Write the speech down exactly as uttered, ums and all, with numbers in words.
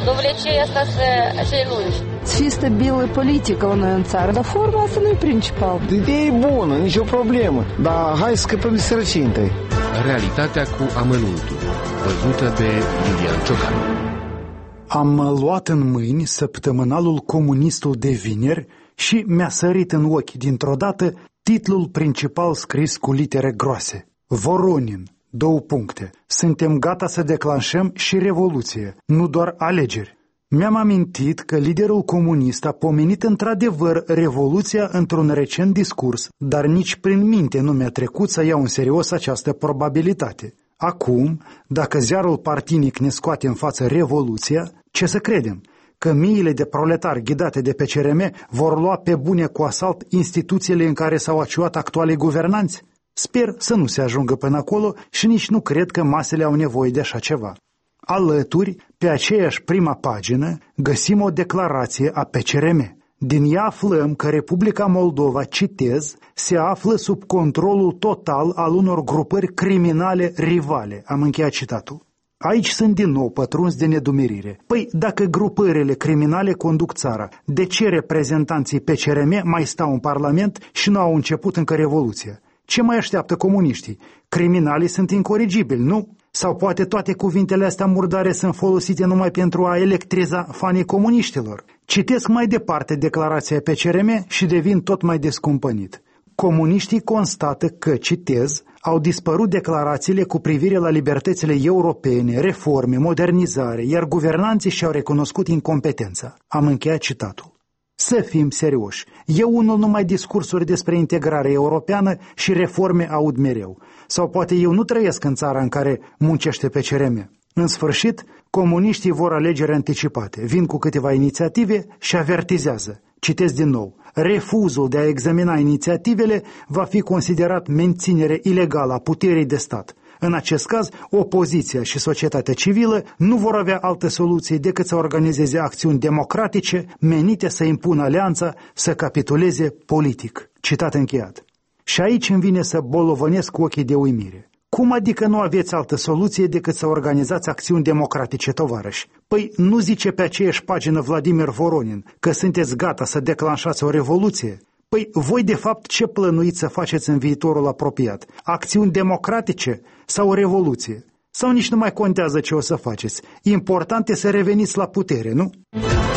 Довлече остаться cei lungi. Să fie stabilă politică la noi în țară, dar forma asta nu e principal. Ideea e bună, nicio problemă, dar hai să scăpăm de sărăcie întâi. Realitatea cu amănuntul, văzută de Iulian Ciocan. Am luat în mâini săptămânalul Comunistul de vineri și mi-a sărit în ochi dintr-o dată titlul principal scris cu litere groase. Voronin, două puncte. Suntem gata să declanșăm și revoluție, nu doar alegeri. Mi-am amintit că liderul comunist a pomenit într-adevăr revoluția într-un recent discurs, dar nici prin minte nu mi-a trecut să iau în serios această probabilitate. Acum, dacă ziarul partinic ne scoate în față revoluția, ce să credem? Că miile de proletari ghidate de P C R M vor lua pe bune cu asalt instituțiile în care s-au aciuat actualii guvernanți? Sper să nu se ajungă până acolo și nici nu cred că masele au nevoie de așa ceva. Alături, pe aceeași prima pagină, găsim o declarație a P C R M. Din ea aflăm că Republica Moldova, citez, se află sub controlul total al unor grupări criminale rivale. Am încheiat citatul. Aici sunt din nou pătruns de nedumerire. Păi, dacă grupările criminale conduc țara, de ce reprezentanții P C R M mai stau în Parlament și nu au început încă revoluția? Ce mai așteaptă comuniștii? Criminalii sunt incorigibili, nu? Sau poate toate cuvintele astea murdare sunt folosite numai pentru a electriza fanii comuniștilor? Citesc mai departe declarația P C R M și devin tot mai descumpănit. Comuniștii constată că, citez, au dispărut declarațiile cu privire la libertățile europene, reforme, modernizare, iar guvernanții și-au recunoscut incompetența. Am încheiat citatul. Să fim serioși. Eu unul numai discursuri despre integrare europeană și reforme aud mereu. Sau poate eu nu trăiesc în țara în care muncește P C R M. În sfârșit, comuniștii vor alegeri anticipate, vin cu câteva inițiative și avertizează. Citesc din nou. Refuzul de a examina inițiativele va fi considerat menținere ilegală a puterii de stat. În acest caz, opoziția și societatea civilă nu vor avea altă soluție decât să organizeze acțiuni democratice menite să impună alianța să capituleze politic. Citat încheiat. Și aici îmi vine să bolovănesc cu ochii de uimire. Cum adică nu aveți altă soluție decât să organizați acțiuni democratice, tovarăși? Păi nu zice pe aceeași pagină Vladimir Voronin că sunteți gata să declanșați o revoluție? Păi voi de fapt ce plănuiți să faceți în viitorul apropiat? Acțiuni democratice sau o revoluție? Sau nici nu mai contează ce o să faceți? Important e să reveniți la putere, nu?